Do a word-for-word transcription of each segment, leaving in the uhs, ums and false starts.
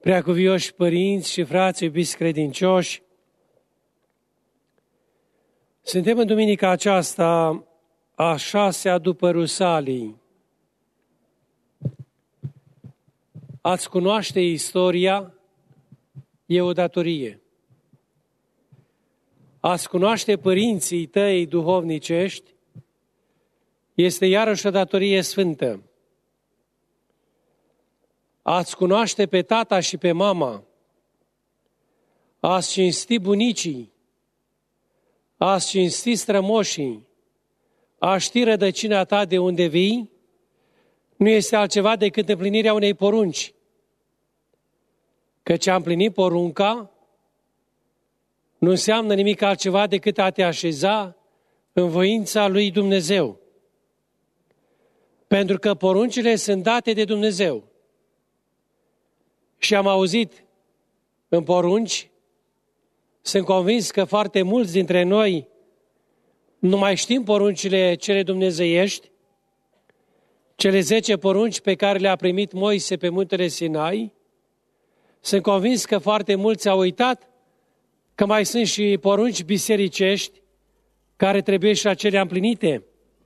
Preacuvioși părinți și frați iubiți credincioși, suntem în duminica aceasta a șasea după Rusalii. Ați cunoaște istoria e o datorie. Ați cunoaște părinții tăi duhovnicești este iarăși o datorie sfântă. Ați cunoaște pe tata și pe mama, ați cinsti bunicii, ați cinsti strămoșii, a ști rădăcina ta de unde vii, nu este altceva decât împlinirea unei porunci. Căci a împlini porunca nu înseamnă nimic altceva decât a te așeza în voința lui Dumnezeu. Pentru că poruncile sunt date de Dumnezeu. Și am auzit în porunci, sunt convins că foarte mulți dintre noi nu mai știm poruncile cele dumnezeiești, cele zece porunci pe care le-a primit Moise pe muntele Sinai. Sunt convins că foarte mulți au uitat că mai sunt și porunci bisericești care trebuie și acelea împlinite.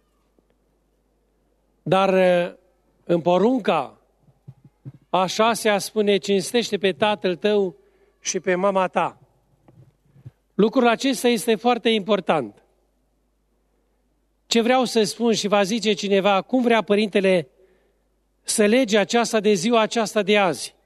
Dar în porunca a șasea spune, cinstește pe tatăl tău și pe mama ta. Lucrul acesta este foarte important. Ce vreau să spun și va zice cineva, cum vrea părintele să lege aceasta de ziua aceasta de azi?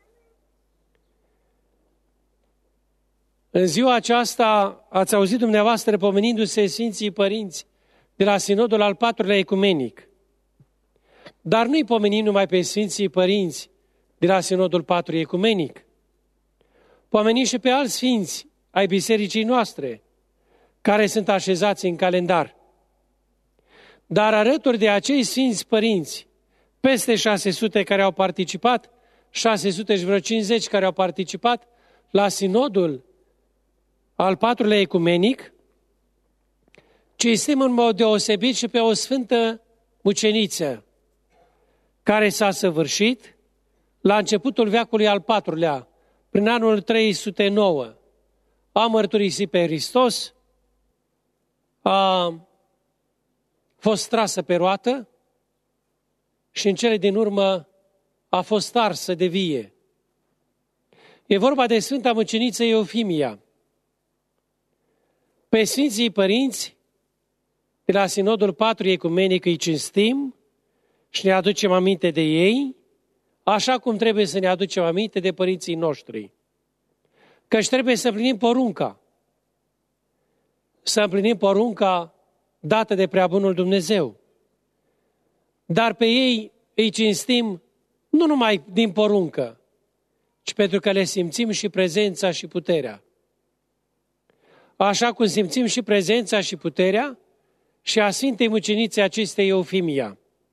În ziua aceasta ați auzit dumneavoastră pomenindu-se Sfinții Părinți de la Sinodul al patrulea Ecumenic. Dar nu-i pomenim numai pe Sfinții Părinți de la Sinodul patru Ecumenic. Pomenim și pe alți sfinți ai bisericii noastre, care sunt așezați în calendar. Dar alături de acei Sfinți Părinți, peste șase sute care au participat, șase sute și vreo cincizeci care au participat la Sinodul al patrulea Ecumenic, cinstim în mod deosebit și pe o sfântă muceniță, care s-a săvârșit la începutul veacului al patrulea, prin anul trei sute nouă. A mărturisit pe Hristos, a fost trasă pe roată și în cele din urmă a fost arsă de vie. E vorba de Sfânta Muceniță Eufimia. Pe Sfinții Părinți de la Sinodul patru Ecumenic îi cinstim și ne aducem aminte de ei, așa cum trebuie să ne aducem aminte de părinții noștri. Căci trebuie să împlinim porunca. Să împlinim porunca dată de Preabunul Dumnezeu. Dar pe ei îi cinstim nu numai din poruncă, ci pentru că le simțim și prezența și puterea. Așa cum simțim și prezența și puterea și a Sfintei Muceniței acestei Eufimia.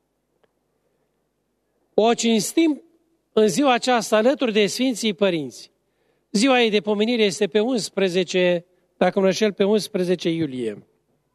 O cinstim în ziua aceasta alături de Sfinții Părinți. Ziua ei de pomenire este pe unsprezece, dacă mă înșel, pe unsprezece iulie.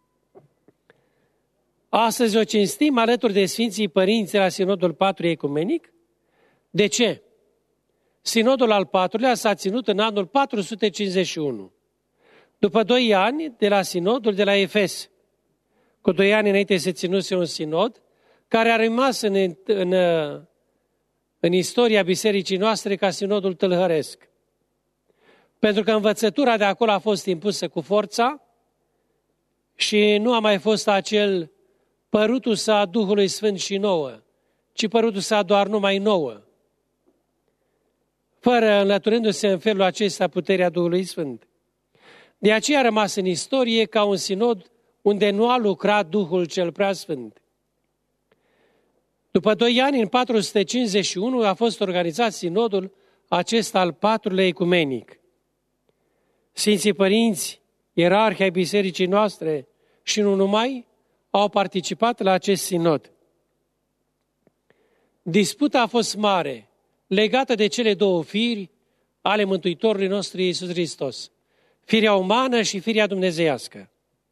Astăzi o cinstim alături de Sfinții Părinți la Sinodul patru Ecumenic. De ce? Sinodul al patrulea s-a ținut în anul patru sute cincizeci și unu. După doi ani de la Sinodul de la Efes. Cu doi ani înainte se ținuse un sinod care a rămas în, în, în istoria bisericii noastre ca sinodul tâlhăresc. Pentru că învățătura de acolo a fost impusă cu forța și nu a mai fost acel părutul sa Duhului Sfânt și nouă, ci părutul sa doar numai nouă, fără înlăturându-se în felul acesta puterea Duhului Sfânt. De aceea a rămas în istorie ca un sinod unde nu a lucrat Duhul cel Preasfânt. După doi ani, în patru sute cincizeci și unu, a fost organizat sinodul acesta al patrulea Ecumenic. Sfinții Părinți, ierarhi ai bisericii noastre și nu numai, au participat la acest sinod. Disputa a fost mare, legată de cele două firi ale Mântuitorului nostru Iisus Hristos, firea umană și firea dumnezeiască.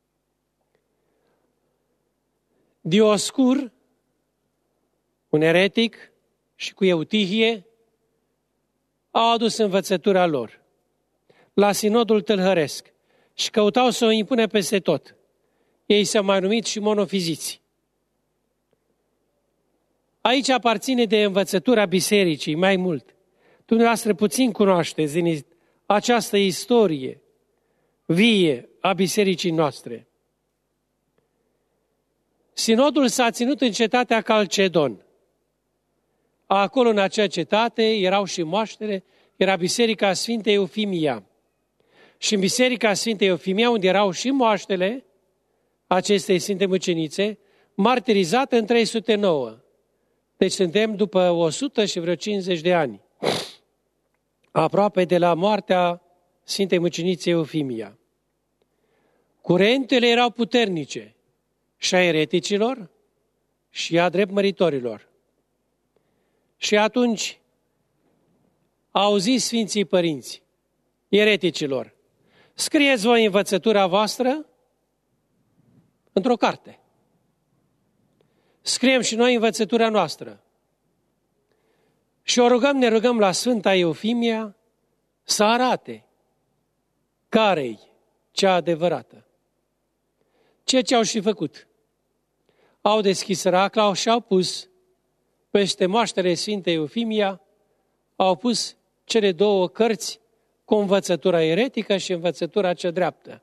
Dioscur, un eretic și cu Eutihie, au adus învățătura lor la sinodul tâlhăresc și căutau să o impune peste tot. Ei s-au mai numit și monofiziți. Aici aparține de învățătura bisericii mai mult. Dumneavoastră puțin cunoașteți din această istorie vie a bisericii noastre. Sinodul s-a ținut în cetatea Calcedon. Acolo, în acea cetate, erau și moaștele, era Biserica Sfintei Eufimia. Și în Biserica Sfintei Eufimia, unde erau și moaștele acestei Sfinte Mucenițe, martirizată în trei sute nouă. Deci suntem după o sută și vreo cincizeci de ani, aproape de la moartea Sfintei Muceniței Eufimia. Curentele erau puternice, și a ereticilor și a dreptmăritorilor. Și atunci au zis Sfinții Părinți ereticilor: scrieți voi învățătura voastră într-o carte. Scriem și noi învățătura noastră. Și o rugăm, ne rugăm la Sfânta Eufimia să arate care-i cea adevărată. Ceea ce au și făcut. Au deschis racla și au pus peste moaștele Sfintei Eufimia, au pus cele două cărți cu învățătura eretică și învățătura cea dreaptă.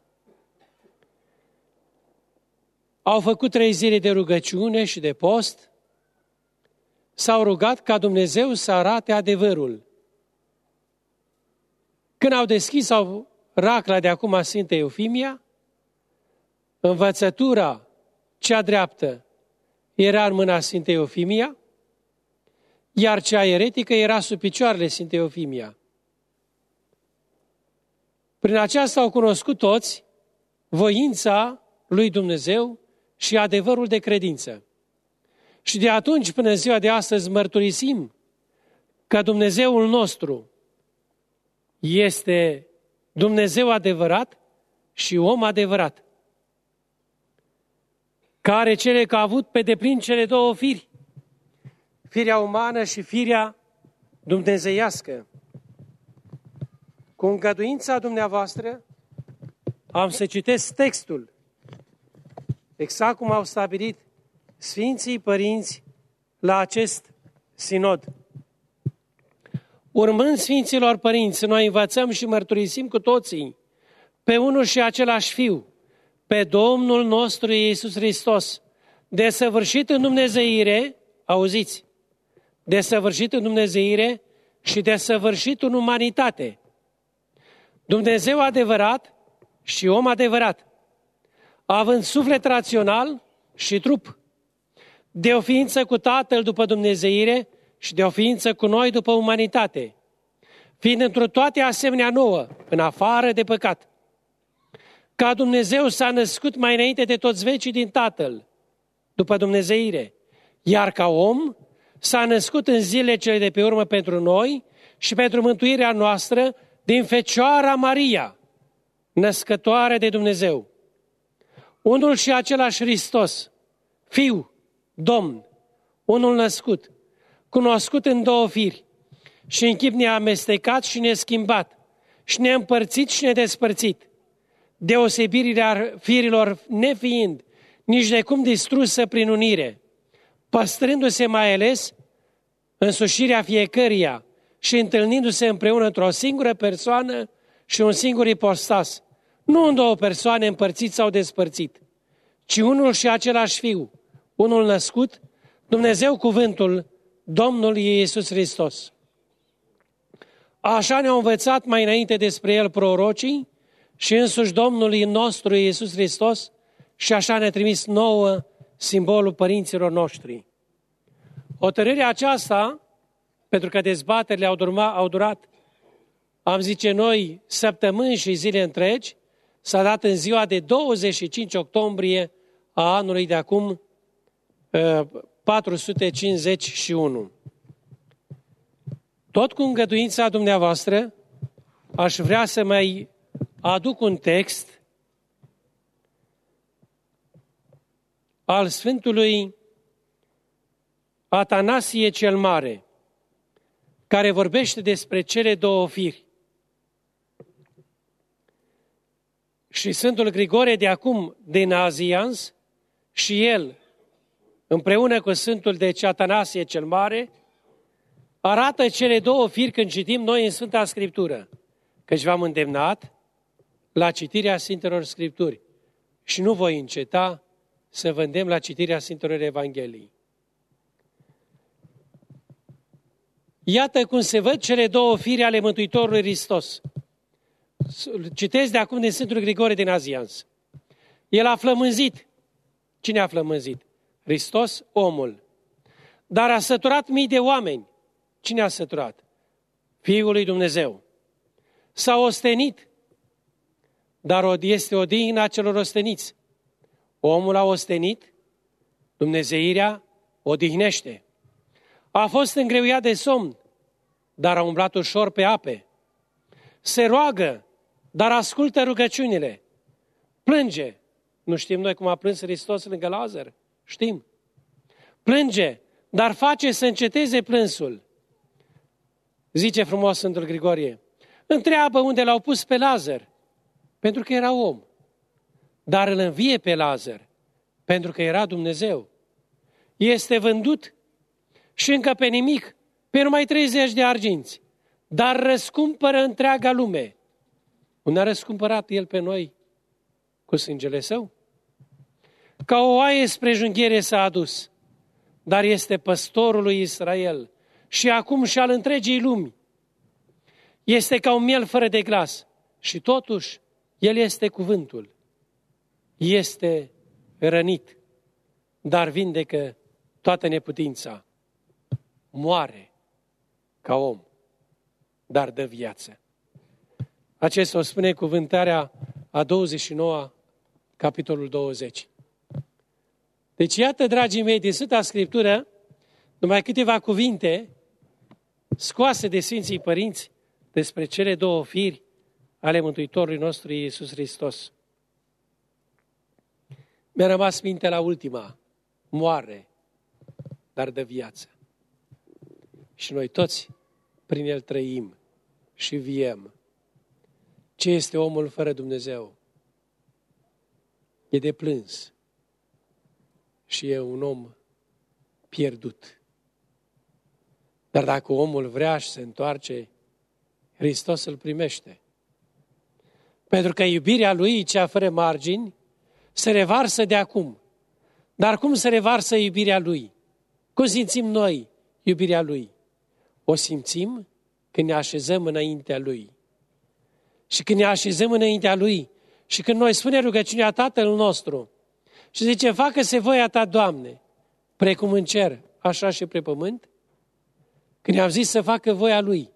Au făcut trei zile de rugăciune și de post, s-au rugat ca Dumnezeu să arate adevărul. Când au deschis au racla de acum Sfintei Eufimia, învățătura cea dreaptă era în mâna Sfintei Eufimia, iar cea eretică era sub picioarele Sfintei Eufimia. Prin aceasta au cunoscut toți voința lui Dumnezeu și adevărul de credință. Și de atunci până în ziua de astăzi mărturisim că Dumnezeul nostru este Dumnezeu adevărat și om adevărat, care cele că a avut pe deplin cele două firi, firea umană și firea dumnezeiască. Cu îngăduința dumneavoastră am să citesc textul, exact cum au stabilit Sfinții Părinți la acest sinod. Urmând Sfinților Părinți, noi învățăm și mărturisim cu toții pe unul și același Fiu, pe Domnul nostru Iisus Hristos, desăvârșit în dumnezeire, auziți, desăvârșit în dumnezeire și desăvârșit în umanitate. Dumnezeu adevărat și om adevărat, având suflet rațional și trup, de o ființă cu Tatăl după dumnezeire și de o ființă cu noi după umanitate, fiind întru toate asemenea nouă, în afară de păcat. Ca Dumnezeu s-a născut mai înainte de toți vecii din Tatăl, după dumnezeire, iar ca om s-a născut în zilele cele de pe urmă pentru noi și pentru mântuirea noastră din Fecioara Maria, născătoare de Dumnezeu. Unul și același Hristos, Fiu, Domn, unul născut, cunoscut în două firi și în chip neamestecat și neschimbat și neîmpărțit și nedespărțit, deosebirea firilor nefiind nici de cum distrusă prin unire, păstrându-se mai ales însușirea fiecăruia și întâlnindu-se împreună într-o singură persoană și un singur ipostas, nu în două persoane împărțit sau despărțit, ci unul și același Fiu, unul născut, Dumnezeu Cuvântul, Domnul Iisus Hristos. Așa ne-au învățat mai înainte despre El prorocii și însuși Domnul nostru Iisus Hristos și așa ne-a trimis nouă simbolul părinților noștri. Hotărârea aceasta, pentru că dezbaterile au, durma, au durat, am zice noi, săptămâni și zile întregi, s-a dat în ziua de douăzeci și cinci octombrie a anului de acum patru sute cincizeci și unu. Tot cu îngăduința dumneavoastră, aș vrea să mai aduc un text al Sfântului Atanasie cel Mare, care vorbește despre cele două firi. Și Sfântul Grigore de acum de Nazianz și el, împreună cu Sfântul de Atanasie cel Mare, arată cele două firi când citim noi în Sfânta Scriptură, căci v-am îndemnat la citirea Sfintelor Scripturi și nu voi înceta să vă îndemn la citirea Sfintelor Evangheliei. Iată cum se văd cele două firi ale Mântuitorului Hristos. Citesc de acum din Sfântul Grigore din Nazianz. El a flămânzit. Cine a flămânzit? Hristos, omul. Dar a săturat mii de oameni. Cine a săturat? Fiul lui Dumnezeu. S-a ostenit. Dar este odihna celor osteniți. Omul a ostenit, dumnezeirea odihnește. A fost îngreuiat de somn, dar a umblat ușor pe ape. Se roagă, dar ascultă rugăciunile. Plânge. Nu știm noi cum a plâns Hristos lângă Lazar? Știm. Plânge, dar face să înceteze plânsul. Zice frumos Sfântul Grigorie. Întreabă unde l-au pus pe Lazar, pentru că era om. Dar îl învie pe Lazar, pentru că era Dumnezeu. Este vândut și încă pe nimic, pe numai treizeci de arginți, dar răscumpără întreaga lume. Unde a răscumpărat El pe noi? Cu sângele Său? Ca o oaie spre junghiere s-a adus, dar este păstorul lui Israel și acum și al întregii lumi. Este ca un miel fără de glas și totuși El este cuvântul. Este rănit, dar vindecă toată neputința. Moare ca om, dar dă viață. Acesta o spune cuvântarea a douăzeci și nouă, capitolul douăzeci. Deci iată, dragii mei, din Sfânta Scriptură, numai câteva cuvinte scoase de Sfinții Părinți despre cele două firi ale Mântuitorului nostru Iisus Hristos. Mi-a rămas minte la ultima. Moare, dar dă viață. Și noi toți prin El trăim și viem. Ce este omul fără Dumnezeu? E de plâns. Și e un om pierdut. Dar dacă omul vrea și se întoarce, Hristos îl primește. Pentru că iubirea Lui, cea fără margini, se revarsă de acum. Dar cum se revarsă iubirea Lui? Cum simțim noi iubirea Lui? O simțim când ne așezăm înaintea Lui. Și când ne așezăm înaintea Lui și când noi spunem rugăciunea Tatăl nostru și zice, facă-se voia Ta, Doamne, precum în cer, așa și pe pământ, când i-am zis să facă voia Lui,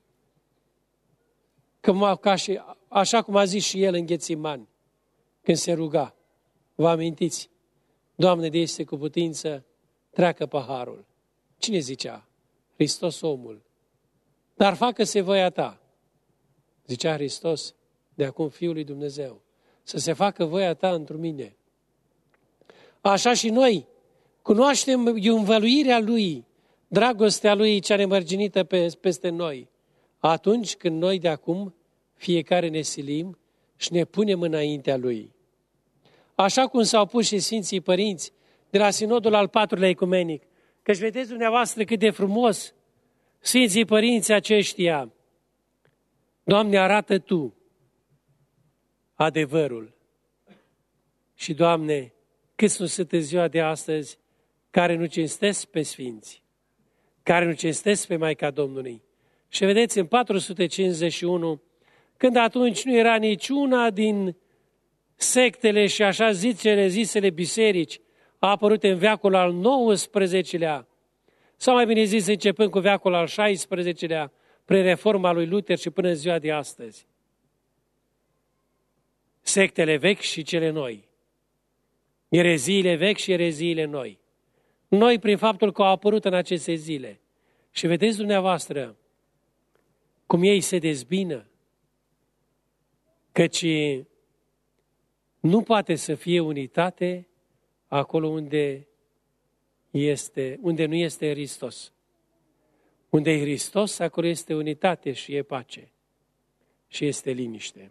că, ca și, așa cum a zis și El în Ghețimani, când se ruga, vă amintiți, Doamne, de este cu putință, treacă paharul. Cine zicea? Hristos omul. Dar facă-se voia Ta. Zicea Hristos, de acum Fiul lui Dumnezeu, să se facă voia Ta într mine. Așa și noi cunoaștem învăluirea Lui, dragostea Lui cea nemărginită pe, peste noi, atunci când noi de acum fiecare ne silim și ne punem înaintea Lui. Așa cum s-au pus și Sfinții Părinți de la Sinodul al patrulea ecumenic, căci vedeți dumneavoastră cât de frumos Sfinții Părinți aceștia, Doamne, arată Tu adevărul. Și, Doamne, câți nu sunt în ziua de astăzi care nu cinstesc pe Sfinți, care nu cinstesc pe Maica Domnului. Și vedeți, în patru sute cincizeci și unu, când atunci nu era niciuna din sectele și așa zicele, zisele biserici, a apărut în veacul al nouăsprezecelea, sau mai bine zis, începând cu veacul al șaisprezecelea, prin reforma lui Luther și până în ziua de astăzi. Sectele vechi și cele noi. Ereziile vechi și ereziile noi. Noi, prin faptul că au apărut în aceste zile. Și vedeți dumneavoastră cum ei se dezbină, căci nu poate să fie unitate acolo unde, este, unde nu este Hristos. Unde e Hristos, acolo este unitate și e pace și este liniște.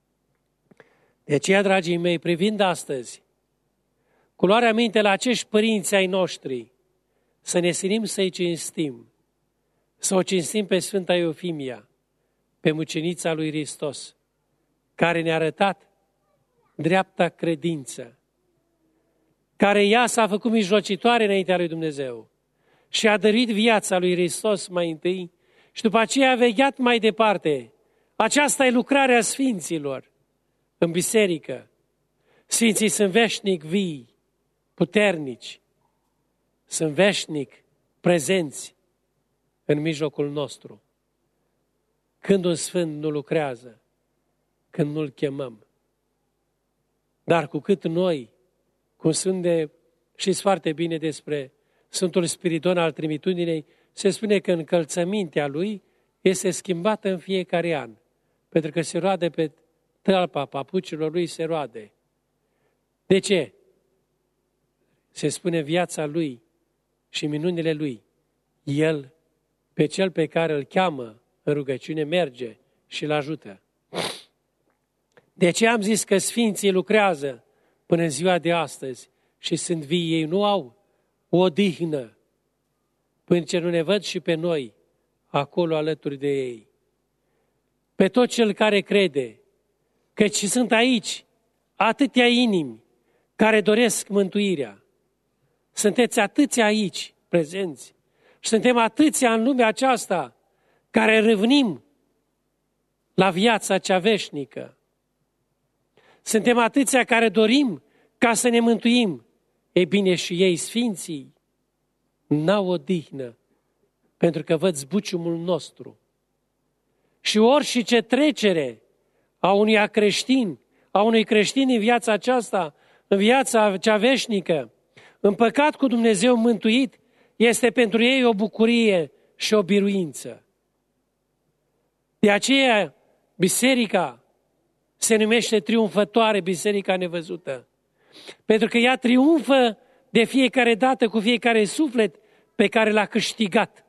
De aceea, dragii mei, privind astăzi, cu luarea minte la acești părinți ai noștri, să ne silim să-i cinstim, să o cinstim pe Sfânta Eufimia, pe mucenița lui Hristos, care ne-a arătat dreapta credință, care ea s-a făcut mijlocitoare înaintea lui Dumnezeu și a dăruit viața lui Hristos mai întâi și după aceea a vegheat mai departe. Aceasta e lucrarea Sfinților în biserică. Sfinții sunt veșnic vii, puternici, sunt veșnic prezenți în mijlocul nostru. Când un sfânt nu lucrează, când nu-l chemăm. Dar cu cât noi, cum sunt de, știți foarte bine despre Sfântul Spiridon al Trimitudinei, se spune că încălțămintea lui este schimbată în fiecare an, pentru că se roade pe talpa papucilor lui, se roade. De ce? Se spune viața lui și minunile lui. El, pe cel pe care îl cheamă în rugăciune, merge și îl ajută. De ce am zis că Sfinții lucrează până în ziua de astăzi și sunt vii? Ei nu au o odihnă până ce nu ne văd și pe noi acolo alături de ei. Pe tot cel care crede, căci sunt aici atâtea inimi care doresc mântuirea. Sunteți atâția aici prezenți și suntem atâția în lumea aceasta care râvnim la viața cea veșnică. Suntem atâția care dorim ca să ne mântuim. Ei bine, și ei, Sfinții, n-au odihnă, pentru că văd zbuciumul nostru. Și orice trecere a unui creștin, a unui creștin în viața aceasta, în viața cea veșnică, împăcat cu Dumnezeu mântuit, este pentru ei o bucurie și o biruință. De aceea, biserica se numește triumfătoare, biserica nevăzută. Pentru că ea triumfă de fiecare dată cu fiecare suflet pe care l-a câștigat.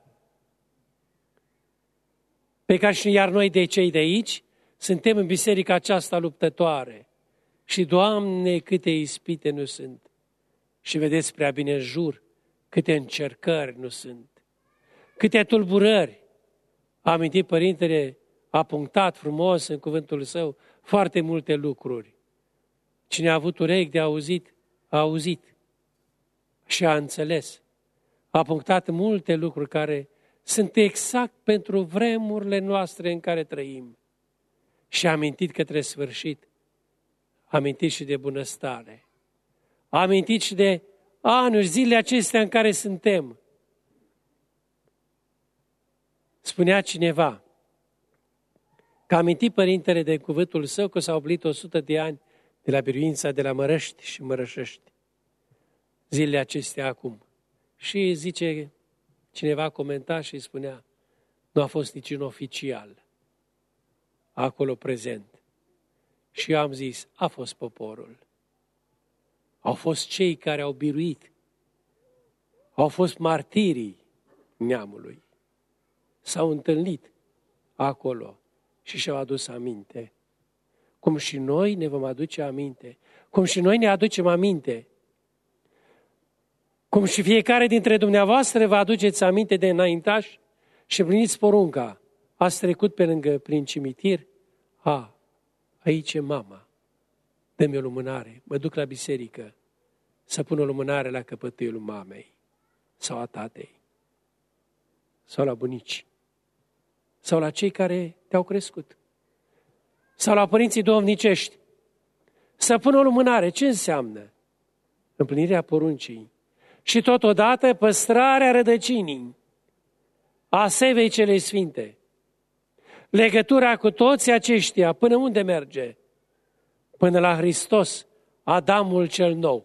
Pe care și iar noi de cei de aici suntem în biserica aceasta luptătoare. Și, Doamne, câte ispite nu sunt. Și vedeți prea bine în jur câte încercări nu sunt. Câte tulburări. A amintit Părintele, a punctat frumos în cuvântul său foarte multe lucruri. Cine a avut urechi de auzit, a auzit și a înțeles. A punctat multe lucruri care sunt exact pentru vremurile noastre în care trăim. Și a amintit către sfârșit, a amintit și de bunăstare. A amintit și de anuri, zilele acestea în care suntem. Spunea cineva că a amintit Părintele de cuvântul său că s-au omplit o sută de ani de la biruința de la Mărăști și Mărășești. Zilele acestea acum. Și zice, cineva comenta și spunea, nu a fost niciun oficial acolo prezent. Și eu am zis, a fost poporul. Au fost cei care au biruit. Au fost martirii neamului. S-au întâlnit acolo și și-au adus aminte. Cum și noi ne vom aduce aminte. Cum și noi ne aducem aminte. Cum și fiecare dintre dumneavoastră vă aduceți aminte de înaintași și pliniți porunca. Ați trecut pe lângă prin cimitir. A, aici e mama. Dă-mi o lumânare. Mă duc la biserică să pun o lumânare la căpătâiul mamei sau a tatei sau la bunici sau la cei care te-au crescut sau la părinții duhovnicești. Să pun o lumânare. Ce înseamnă? Împlinirea poruncii și totodată păstrarea rădăcinii a sevei celei sfinte. Legătura cu toți aceștia, până unde merge? Până la Hristos, Adamul cel nou.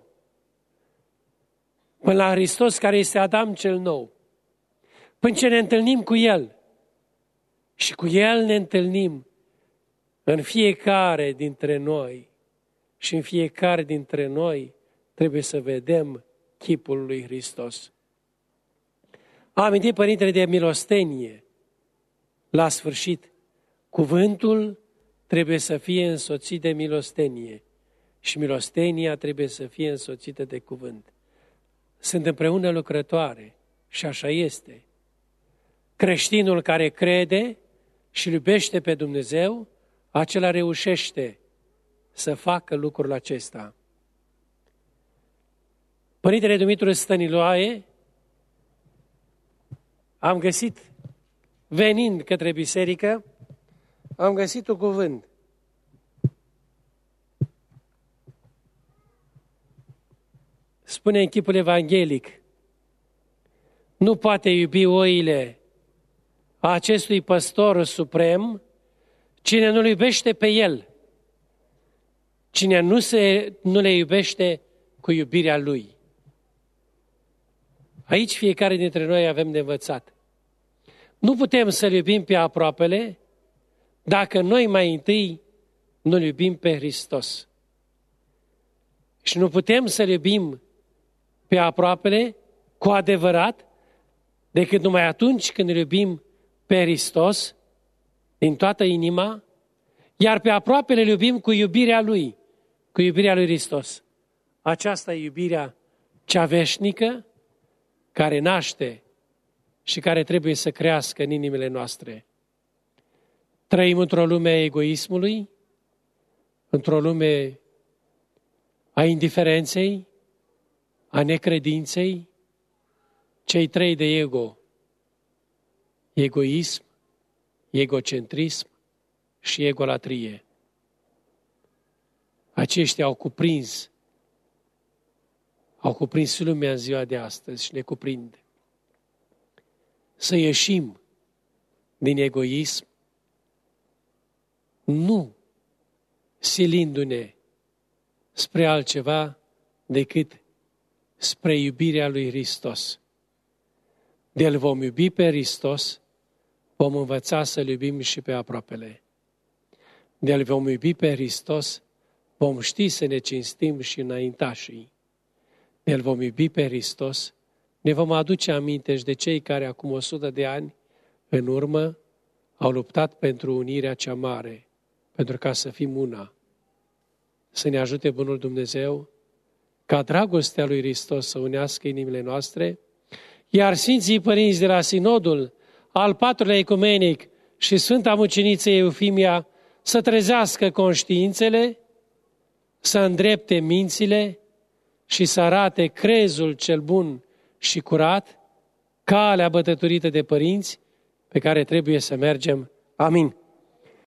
Până la Hristos care este Adam cel nou. Până ce ne întâlnim cu El. Și cu El ne întâlnim în fiecare dintre noi. Și în fiecare dintre noi trebuie să vedem chipul lui Hristos. A amintit Părintele de milostenie. La sfârșit, cuvântul trebuie să fie însoțit de milostenie și milostenia trebuie să fie însoțită de cuvânt. Sunt împreună lucrătoare și așa este. Creștinul care crede și iubește pe Dumnezeu, acela reușește să facă lucrul acesta. Părintele Dumitru Stăniloae, am găsit, venind către biserică, am găsit un cuvânt. Spune în chipul evanghelic, nu poate iubi oile a acestui păstor suprem cine nu-l iubește pe el, cine nu, se, nu le iubește cu iubirea lui. Aici fiecare dintre noi avem de învățat. Nu putem să-L iubim pe aproapele dacă noi mai întâi nu-L iubim pe Hristos. Și nu putem să-L iubim pe aproapele cu adevărat decât numai atunci când îl iubim pe Hristos din toată inima, iar pe aproapele îl iubim cu iubirea Lui, cu iubirea Lui Hristos. Aceasta e iubirea cea veșnică, care naște și care trebuie să crească în inimile noastre. Trăim într-o lume a egoismului, într-o lume a indiferenței, a necredinței, cei trei de ego, egoism, egocentrism și egolatrie. Aceștia au cuprins, au cuprins lumea în ziua de astăzi și ne cuprind. Să ieșim din egoism, nu silindu-ne spre altceva decât spre iubirea lui Hristos. De-l vom iubi pe Hristos, vom învăța să-L iubim și pe aproapele. De-l vom iubi pe Hristos, vom ști să ne cinstim și înaintașii. De-l vom iubi pe Hristos, ne vom aduce aminte și de cei care acum o sută de ani în urmă au luptat pentru unirea cea mare, pentru ca să fim una. Să ne ajute bunul Dumnezeu ca dragostea lui Hristos să unească inimile noastre, iar Sfinții Părinți de la Sinodul al patrulea ecumenic și Sfânta Muceniță Eufimia să trezească conștiințele, să îndrepte mințile și să arate crezul cel bun și curat, calea bătătorită de părinți pe care trebuie să mergem. Amin.